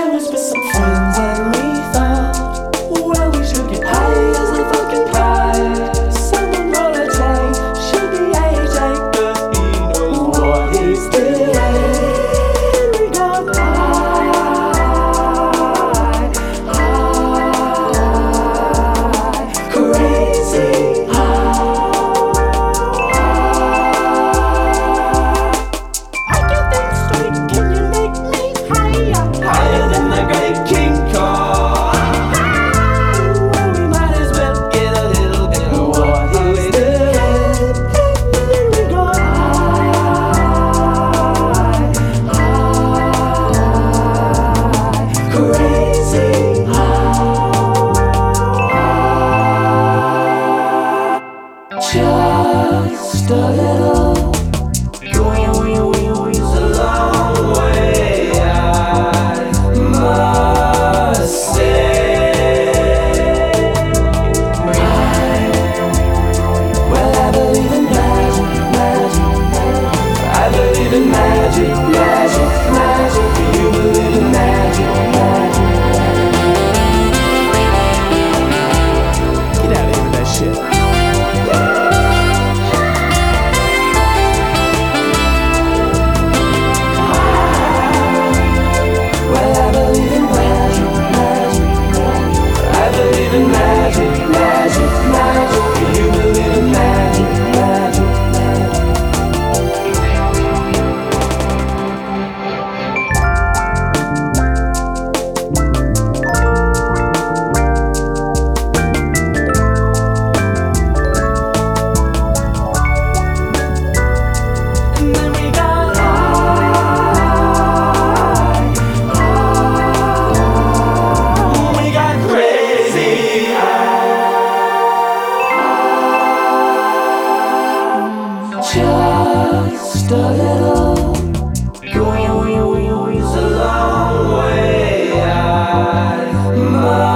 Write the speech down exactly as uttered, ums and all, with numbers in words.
I was with some friends and we thought, well, we should get high as a fucking kite. Someone roll a J, should be A J, cause he knows what he's doing. We got high, high, crazy high. I can think straight, can you make me higher? Higher than the great King Kong. Well, we might as well get a little bit of what he's doing. We go high, high, crazy high. Just a little. Goes a long way, I must say. Well, I believe in magic, magic, magic. I believe in magic, magic, magic. You believe in magic, magic, magic. Get out of here with that shit. Well, I believe in magic, magic, magic. I believe in magic, magic, magic. You believe in magic, magic, magic. And then we got high, high. We got crazy high. Just a little. Goes a long way, I must